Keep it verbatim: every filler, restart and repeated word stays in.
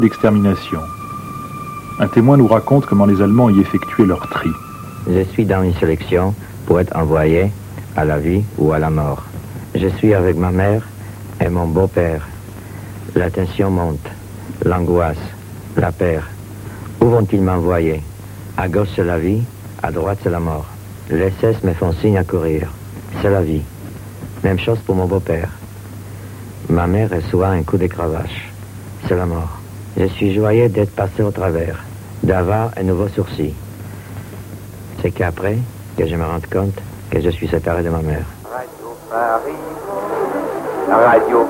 d'extermination. Un témoin nous raconte comment les Allemands y effectuaient leur tri. Je suis dans une sélection pour être envoyé à la vie ou à la mort. Je suis avec ma mère et mon beau-père. La tension monte, l'angoisse, la peur. Où vont-ils m'envoyer? À gauche c'est la vie, à droite c'est la mort. Les S S me font signe à courir. C'est la vie. Même chose pour mon beau-père. Ma mère reçoit un coup de cravache. C'est la mort. Je suis joyeux d'être passé au travers, d'avoir un nouveau sourcil. C'est qu'après que je me rende compte que je suis séparé de ma mère. Radio Paris, la radio